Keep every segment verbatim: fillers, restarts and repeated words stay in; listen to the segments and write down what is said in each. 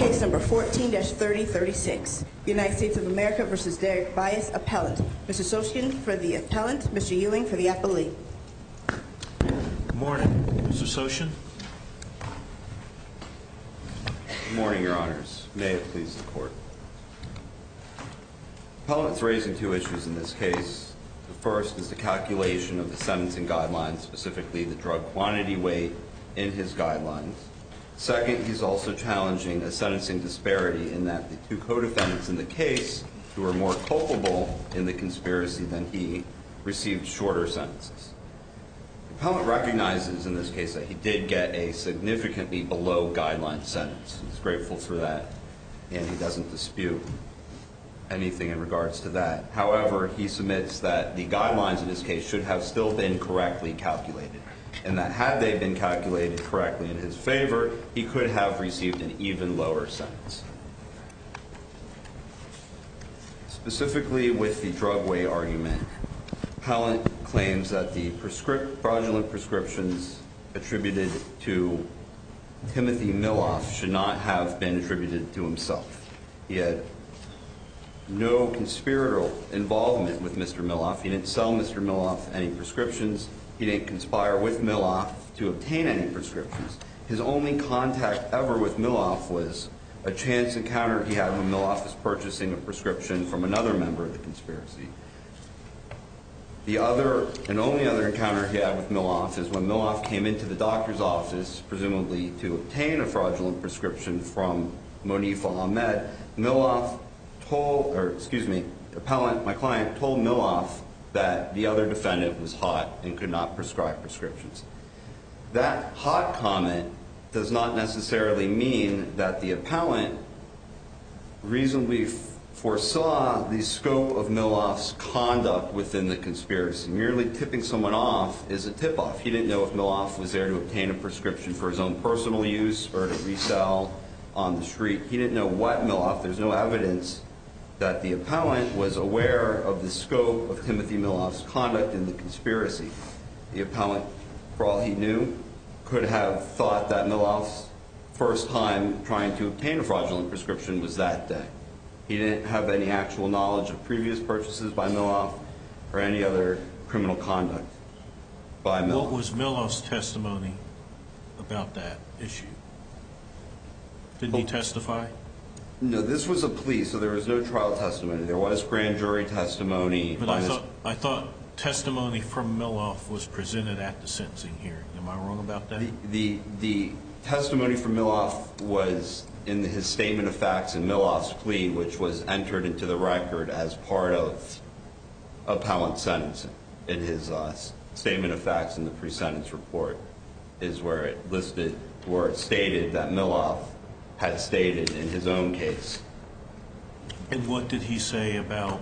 Case number fourteen dash thirty thirty-six. United States of America versus Derek Bias, appellant. Mister Soskin for the appellant, Mister Ewing for the appellee. Good morning. Mister Soskin. Good morning, Your Honors. May it please the Court. The appellant is raising two issues in this case. The first is the calculation of the sentencing guidelines, specifically the drug quantity weight in his guidelines. Second, he's also challenging a sentencing disparity in that the two co-defendants in the case, who were more culpable in the conspiracy than he, received shorter sentences. The appellant recognizes in this case that he did get a significantly below guideline sentence. He's grateful for that, and he doesn't dispute anything in regards to that. However, he submits that the guidelines in this case should have still been correctly calculated, and that had they been calculated correctly in his favor, he could have received an even lower sentence. Specifically with the drug weight argument, appellant claims that the prescript, fraudulent prescriptions attributed to Timothy Miloff should not have been attributed to himself. He had no conspiratorial involvement with Mister Miloff. He didn't sell Mister Miloff any prescriptions. He didn't conspire with Miloff to obtain any prescriptions. His only contact ever with Miloff was a chance encounter he had when Miloff was purchasing a prescription from another member of the conspiracy. The other and only other encounter he had with Miloff is when Miloff came into the doctor's office, presumably to obtain a fraudulent prescription from Monifa Ahmed. Miloff told, or excuse me, appellant, my client, told Miloff that the other defendant was hot and could not prescribe prescriptions. That hot comment does not necessarily mean that the appellant reasonably foresaw the scope of Miloff's conduct within the conspiracy. Merely tipping someone off is a tip-off. He didn't know if Miloff was there to obtain a prescription for his own personal use or to resell on the street. He didn't know what Miloff, there's no evidence that the appellant was aware of the scope of Timothy Miloff's conduct in the conspiracy. The appellant, for all he knew, could have thought that Miloff's first time trying to obtain a fraudulent prescription was that day. He didn't have any actual knowledge of previous purchases by Miloff or any other criminal conduct by Miloff. What was Miloff's testimony about that issue? Didn't he testify? No, this was a plea, so there was no trial testimony. There was grand jury testimony. But I thought, I thought testimony from Miloff was presented at the sentencing hearing. Am I wrong about that? The, the, the testimony from Miloff was in his statement of facts in Miloff's plea, which was entered into the record as part of appellant sentencing. In his uh, statement of facts in the pre-sentence report is where it listed, where it stated that Miloff had stated in his own case. And what did he say about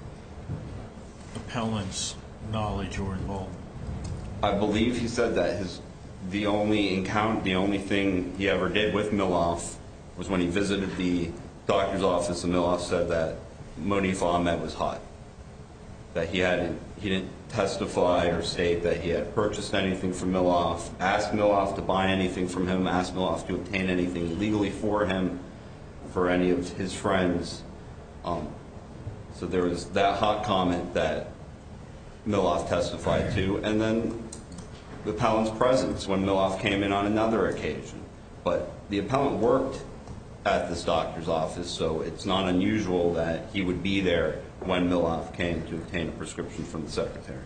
appellant's knowledge or involvement? I believe he said that his the only encounter, the only thing he ever did with Miloff was when he visited the doctor's office, and Miloff said that Monifa Ahmed was hot. That he hadn't, he didn't testify or state that he had purchased anything from Miloff, asked Miloff to buy anything from him, asked Miloff to obtain anything legally for him, for any of his friends. Um, so there was that hot comment that Miloff testified to, and then the appellant's presence when Miloff came in on another occasion. But the appellant worked at this doctor's office, so it's not unusual that he would be there when Miloff came to obtain a prescription from the secretary.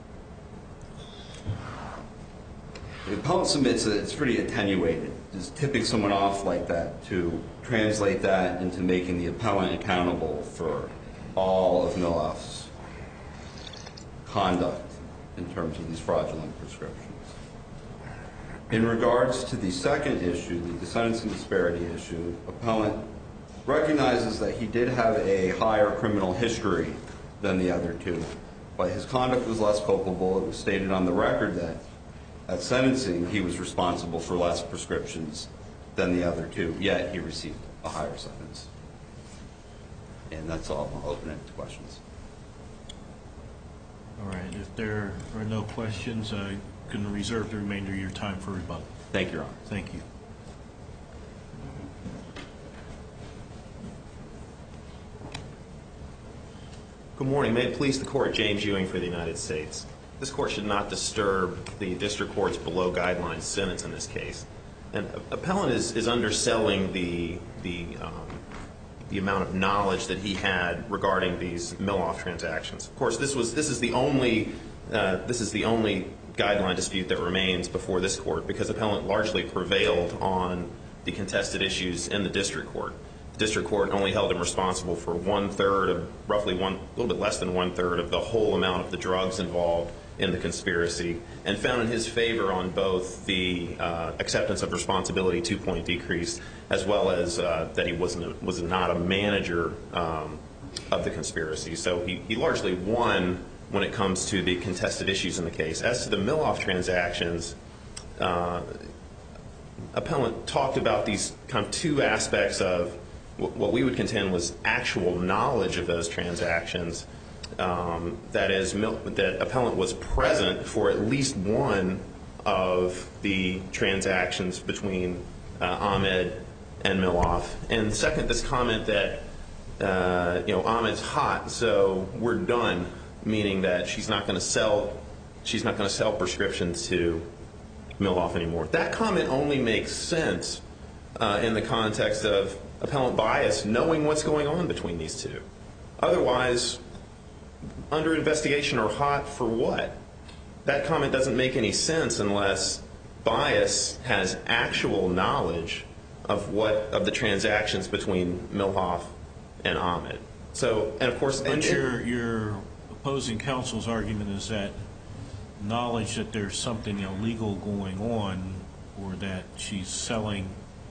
The appellant submits that it's pretty attenuated. Just tipping someone off like that to translate that into making the appellant accountable for all of Miloff's conduct in terms of these fraudulent prescriptions. In regards to the second issue, the sentencing disparity issue, appellant recognizes that he did have a higher criminal history than the other two, but his conduct was less culpable. It was stated on the record that at sentencing he was responsible for less prescriptions than the other two, yet he received a higher sentence. And that's all. I'll open it to questions. All right. If there are no questions, I can reserve the remainder of your time for rebuttal. Thank you, Your Honor. Thank you. Good morning. May it please the Court, James Ewing for the United States. This Court should not disturb the District Court's below-guidelines sentence in this case. And appellant is, is underselling the, the, um, the amount of knowledge that he had regarding these Miloff transactions. Of course, this was this is the only uh, this is the only guideline dispute that remains before this Court, because appellant largely prevailed on the contested issues in the District Court. The District Court only held him responsible for one-third of, roughly one, a little bit less than one-third of the whole amount of the drugs involved in the conspiracy, and found in his favor on both the uh, acceptance of responsibility two-point decrease, as well as uh, that he wasn't a, was not a manager um, of the conspiracy. So he, he largely won when it comes to the contested issues in the case. As to the Miloff transactions, uh, appellant talked about these kind of two aspects of what we would contend was actual knowledge of those transactions. Um, that is, that appellant was present for at least one of the transactions between uh, Ahmed and Miloff. And second, this comment that uh, you know Ahmed's hot, so we're done, meaning that she's not going to sell, she's not going to sell prescriptions to Miloff anymore. That comment only makes sense uh, in the context of appellant bias, knowing what's going on between these two. Otherwise, under investigation or hot for what? That comment doesn't make any sense unless bias has actual knowledge of what of the transactions between Miloff and Ahmed. So, and of course, but and your your opposing counsel's argument is that knowledge that there's something illegal going on, or that she's selling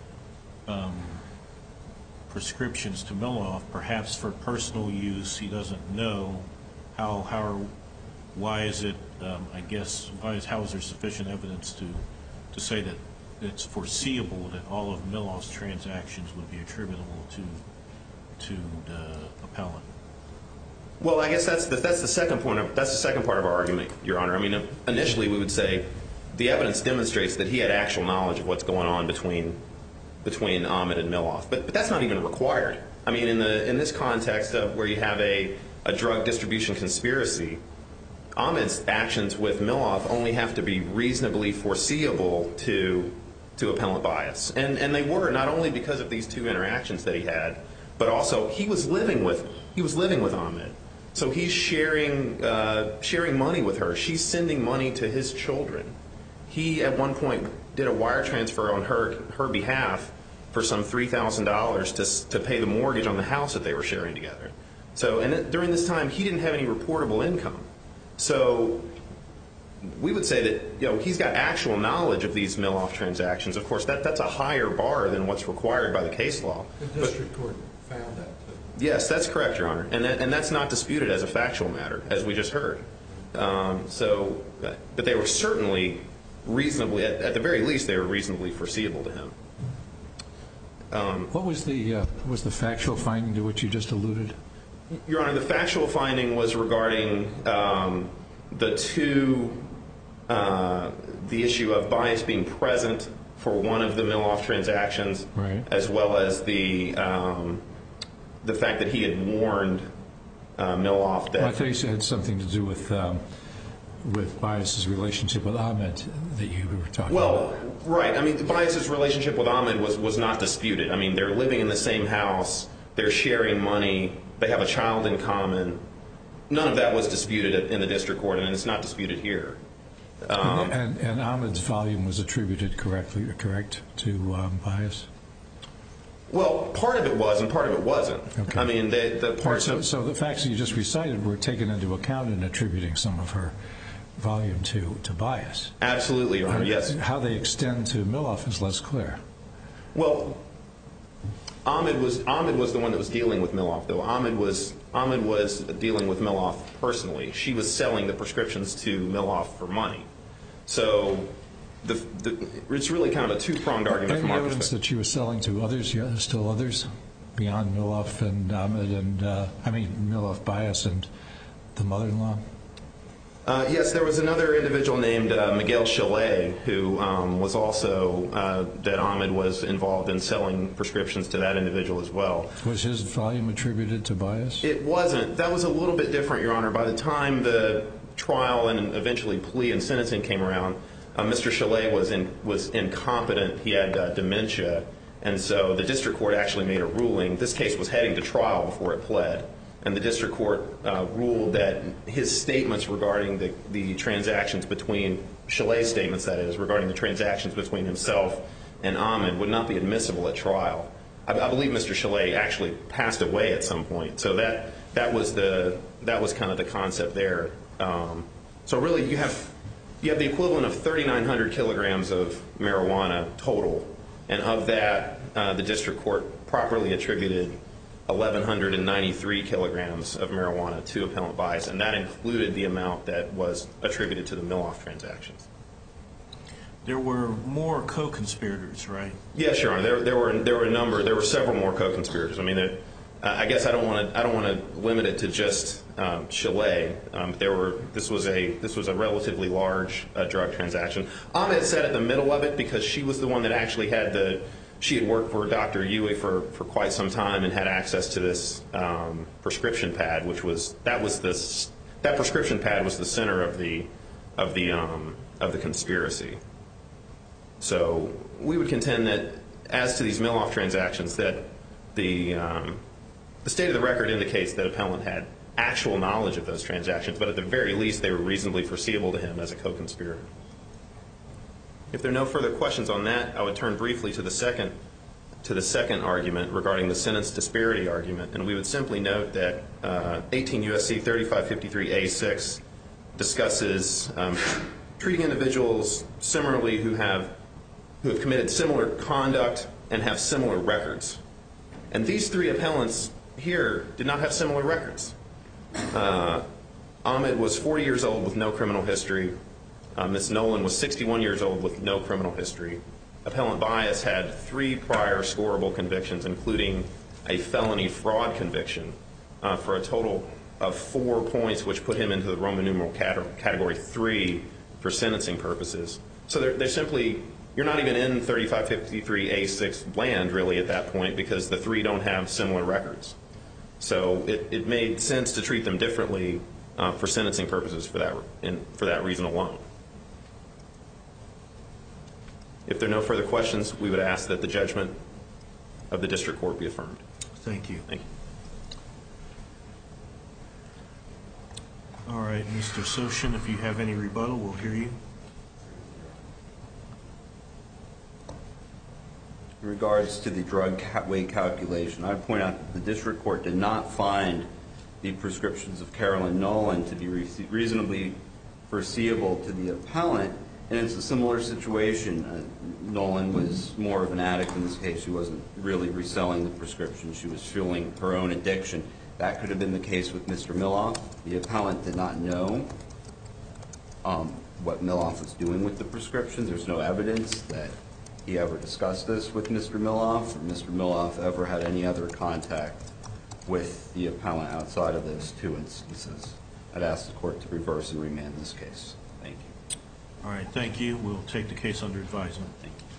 um, prescriptions to Miloff, perhaps for personal use. He doesn't know how how why is it um, I guess why is how is there sufficient evidence to to say that it's foreseeable that all of Miloff's transactions would be attributable to to the appellant? Well, I guess that's the, that's the second point of that's the second part of our argument, Your Honor. I mean, initially we would say the evidence demonstrates that he had actual knowledge of what's going on between between Ahmed and Miloff, but but that's not even required. I mean, in the in this context of where you have a a drug distribution conspiracy, Ahmed's actions with Miloff only have to be reasonably foreseeable to to appellant bias, and and they were, not only because of these two interactions that he had, but also he was living with he was living with Ahmed, so he's sharing uh, sharing money with her. She's sending money to his children. He at one point did a wire transfer on her her behalf for some three thousand dollars to to pay the mortgage on the house that they were sharing together. So, and it, during this time, he didn't have any reportable income. So, we would say that you know he's got actual knowledge of these Miloff transactions. Of course, that that's a higher bar than what's required by the case law. The district court found that too. Yes, that's correct, Your Honor, and that, and that's not disputed as a factual matter, as we just heard. Um, so, but they were certainly reasonably, at, at the very least, they were reasonably foreseeable to him. Um, what was the uh, was the factual finding to which you just alluded? Your Honor, the factual finding was regarding um, the two, uh, the issue of bias being present for one of the Miloff transactions, right, as well as the um, the fact that he had warned uh, Miloff that. Well, I thought you said it had something to do with um, with Bias's relationship with Ahmed that you were talking well, about. Well, right. I mean, Bias's relationship with Ahmed was was not disputed. I mean, they're living in the same house. They're sharing money. They have a child in common. None of that was disputed in the district court, and it's not disputed here. Um, and, and Ahmed's volume was attributed correctly, correct, to um, Bias? Well, part of it was, and part of it wasn't. Okay. I mean, the, the parts so, of... So the facts that you just recited were taken into account in attributing some of her volume to, to Bias. Absolutely, Your Honor, yes. How they extend to Miloff is less clear. Well, Ahmed was Ahmed was the one that was dealing with Miloff, though. Ahmed was Ahmed was dealing with Miloff personally. She was selling the prescriptions to Miloff for money. So the, the, it's really kind of a two-pronged argument Any from our evidence perspective. that she was selling to others? Yeah, there's still others beyond Miloff and Ahmed and uh, I mean Miloff, Bias, and the mother-in-law. Uh, yes, there was another individual named uh, Miguel Chalet who um, was also, uh, that Ahmed was involved in selling prescriptions to that individual as well. Was his volume attributed to bias? It wasn't. That was a little bit different, Your Honor. By the time the trial and eventually plea and sentencing came around, uh, Mister Chalet was in, was incompetent. He had uh, dementia, and so the district court actually made a ruling. This case was heading to trial before it pled. And the district court uh, ruled that his statements regarding the, the transactions between, Chalet's statements that is, regarding the transactions between himself and Ahmed would not be admissible at trial. I, I believe Mister Chalet actually passed away at some point. So that that was the that was kind of the concept there. Um, so really you have you have the equivalent of thirty-nine hundred kilograms of marijuana total, and of that uh, the district court properly attributed eleven ninety-three kilograms of marijuana to Appellant Bias, and that included the amount that was attributed to the Miloff transactions. There were more co-conspirators, right? Yes, Your Honor. There, there were there were a number. There were several more co-conspirators. I mean, there, uh, I guess I don't want to I don't want to limit it to just um, Chalet. Um, there were this was a this was a relatively large uh, drug transaction. Ahmed sat at the middle of it because she was the one that actually had the. She had worked for Doctor Yui for, for quite some time and had access to this um, prescription pad, which was that was this that prescription pad was the center of the of the um, of the conspiracy. So we would contend that as to these Miloff transactions, that the um, the state of the record indicates that Appellant had actual knowledge of those transactions, but at the very least they were reasonably foreseeable to him as a co-conspirator. If there are no further questions on that, I would turn briefly to the second to the second argument regarding the sentence disparity argument, and we would simply note that uh, eighteen U S C thirty-five fifty-three A six discusses um, treating individuals similarly who have who have committed similar conduct and have similar records. And these three appellants here did not have similar records. Uh, Ahmed was forty years old with no criminal history. Uh, Miz Nolan was sixty-one years old with no criminal history. Appellant Bias had three prior scorable convictions, including a felony fraud conviction, uh, for a total of four points, which put him into the Roman numeral cat- category three for sentencing purposes. So they're, they're simply, you're not even in thirty-five fifty-three A six land really at that point because the three don't have similar records. So it, it made sense to treat them differently uh, for sentencing purposes for that, in, for that reason alone. If there are no further questions, we would ask that the judgment of the district court be affirmed. Thank you. Thank you. All right, Mister Soshin, if you have any rebuttal, we'll hear you. In regards to the drug weight calculation, I'd point out that the district court did not find the prescriptions of Carolyn Nolan to be re- reasonably foreseeable to the appellant. And it's a similar situation. Uh, Nolan was more of an addict in this case. She wasn't really reselling the prescription. She was fueling her own addiction. That could have been the case with Mister Miloff. The appellant did not know um, what Miloff was doing with the prescriptions. There's no evidence that he ever discussed this with Mister Miloff or Mister Miloff ever had any other contact with the appellant outside of those two instances. I'd ask the court to reverse and remand this case. Thank you. All right, thank you. We'll take the case under advisement. Thank you.